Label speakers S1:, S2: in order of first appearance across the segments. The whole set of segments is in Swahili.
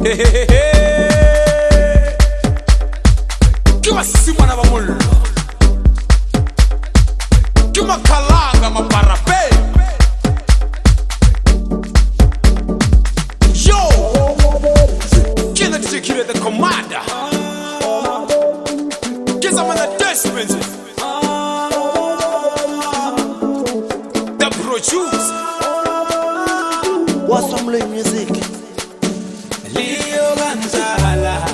S1: Hey, hey, hey, hey. Kiwa sisi mwana wa mullo, kiwa kalanga maparape. Yo, kila tikire the commander. Kiza mana desperate. The producer.
S2: What's some new music?
S1: Leo Gonzala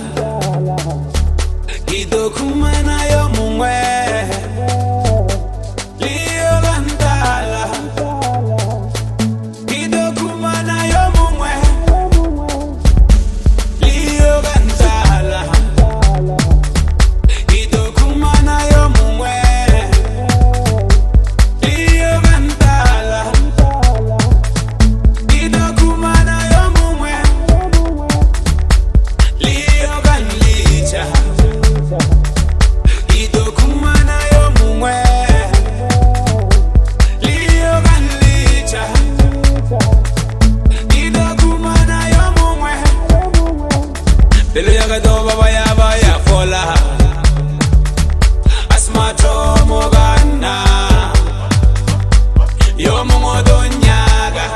S1: Ido kumana yo mungwe Leo Gonzala Ido kumana yo mungwe Leo Gonzala Ido kumana yo mungwe Leo Gonzala Ido kumana yo mungwe Leo Ganlicha Ido kumana yo mungwe Leo Ganlicha Ido kumana yo mungwe Belo yaga do baba ya fola Asmato mogana Yo mungo do nyaga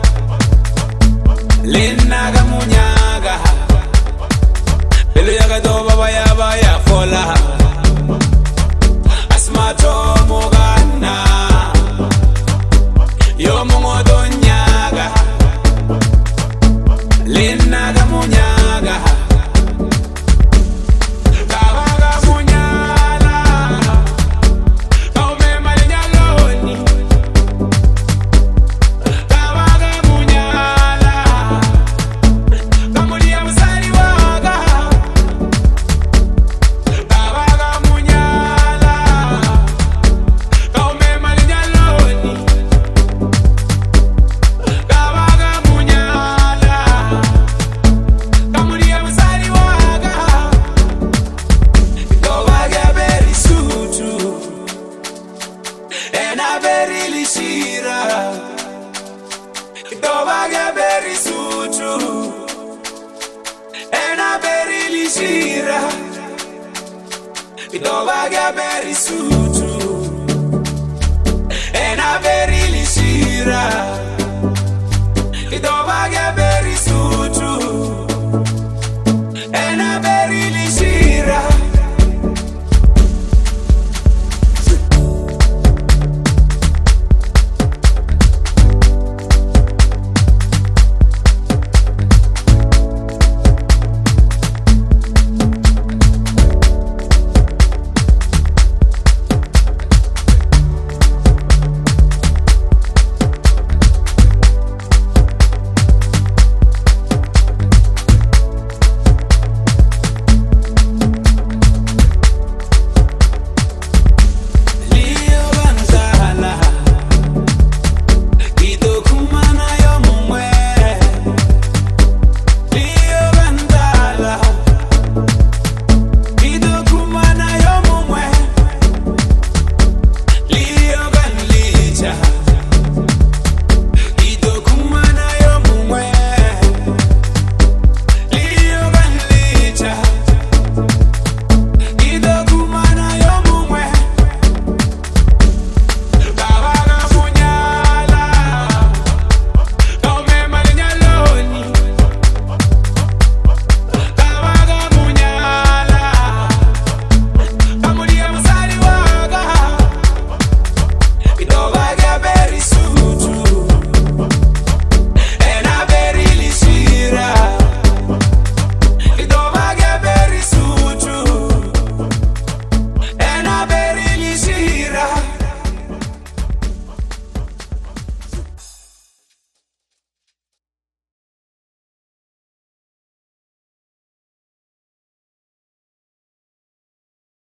S1: Lenaga munyaga Belo yaga do baba ya fola Asmato mogana Yo mungo do nyaga Lenaga munyaga Kawaga munyala Kaume malinyaloni Kawaga munyala Kamulia msari waga Kawaga munyala Kaume malinyaloni Kawaga munyala Kamulia msari waga Kawaga beri sutu Ena beri lishira Kawaga beri sutu Ena beri lishira Kawaga beri sutu Ena beri lishira Kawaga beri sutu